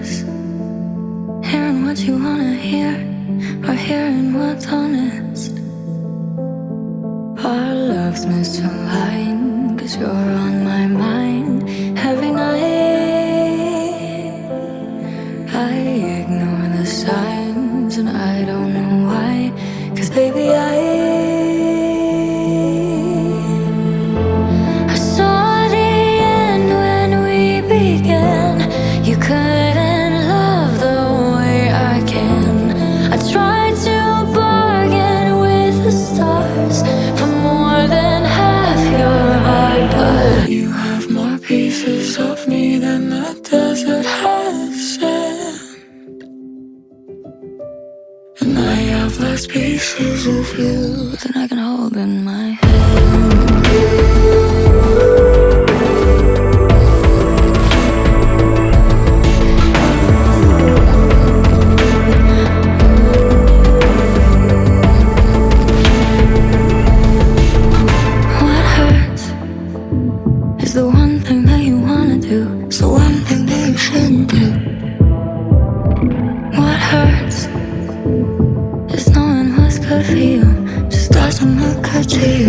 worse? Hearing what you wanna hear, or hearing what's honest? Our love's misaligned, 'cause you're on my mind every night. I ignore the signs and I don't know why, 'cause baby I saw the end when we began. You couldn't love the way I can. I tried to bargain with the stars for more than half your heart, but you have more pieces of me than the desert has sand, and I have less pieces of you than I can hold in my hand. The one thing that you wanna do, it's the one thing that you shouldn't do. What hurts is knowing what's good for you just doesn't look good to you.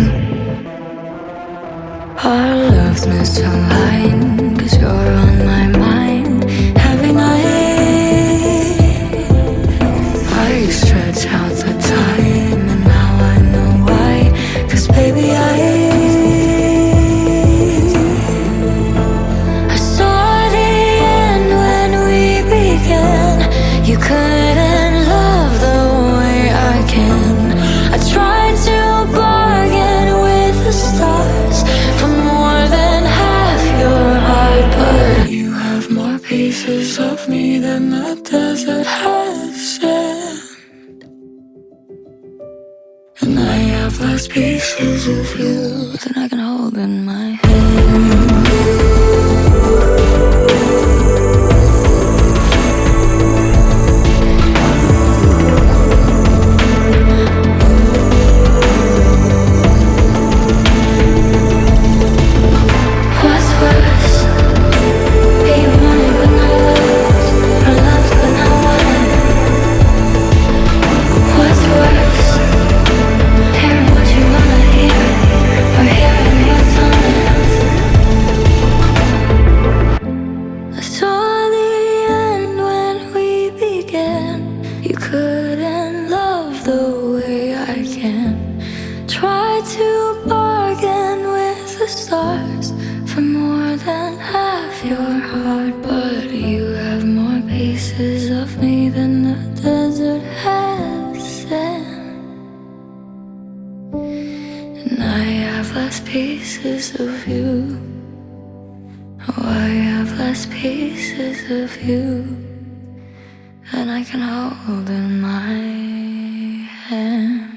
Our love's misaligned, 'cause you're on my mind every night. I stretch out the time and now I know why, 'cause baby you couldn't love the way I can. I tried to bargain with the stars for more than half your heart, but you have more pieces of me than the desert has sand, and I have less pieces of you than I can hold in my hand. You couldn't love the way I can. Try to bargain with the stars for more than half your heart, but you have more pieces of me than the desert has sand, and I have less pieces of you. Oh, I have less pieces of you and I can hold in my hand.